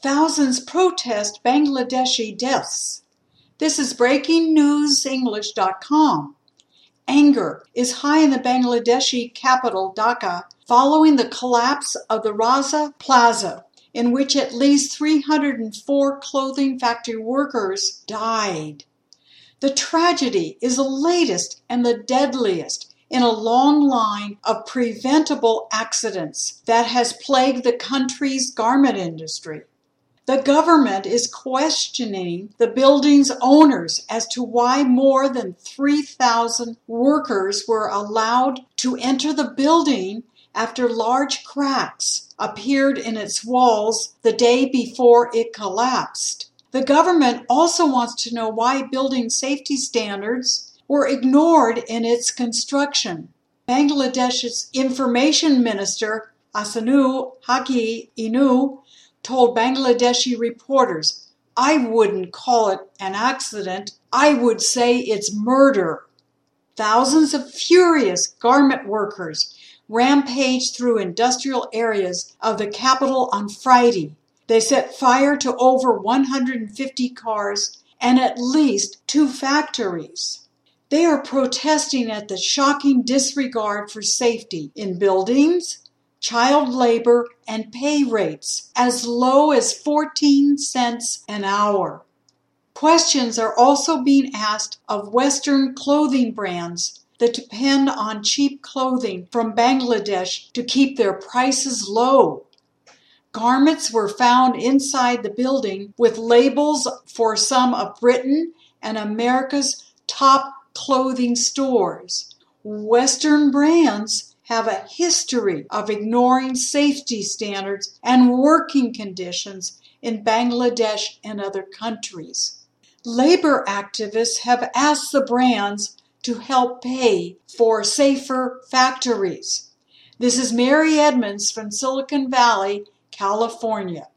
Thousands protest Bangladeshi deaths. This is breakingnewsenglish.com. Anger is high in the Bangladeshi capital Dhaka following the collapse of the Raza Plaza, in which at least 304 clothing factory workers died. The tragedy is the latest and the deadliest in a long line of preventable accidents that has plagued the country's garment industry. The government is questioning the building's owners as to why more than 3,000 workers were allowed to enter the building after large cracks appeared in its walls the day before it collapsed. The government also wants to know why building safety standards were ignored in its construction. Bangladesh's Information Minister Ahsanul Haque Inu told Bangladeshi reporters, "I wouldn't call it an accident, I would say it's murder." Thousands of furious garment workers rampaged through industrial areas of the capital on Friday. They set fire to over 150 cars and at least 2 factories. They are protesting at the shocking disregard for safety in buildings, child labor, and pay rates as low as 14 cents an hour. Questions are also being asked of Western clothing brands that depend on cheap clothing from Bangladesh to keep their prices low. Garments were found inside the building with labels for some of Britain and America's top clothing stores. Western brands have a history of ignoring safety standards and working conditions in Bangladesh and other countries. Labor activists have asked the brands to help pay for safer factories. This is Mary Edmonds from Silicon Valley, California.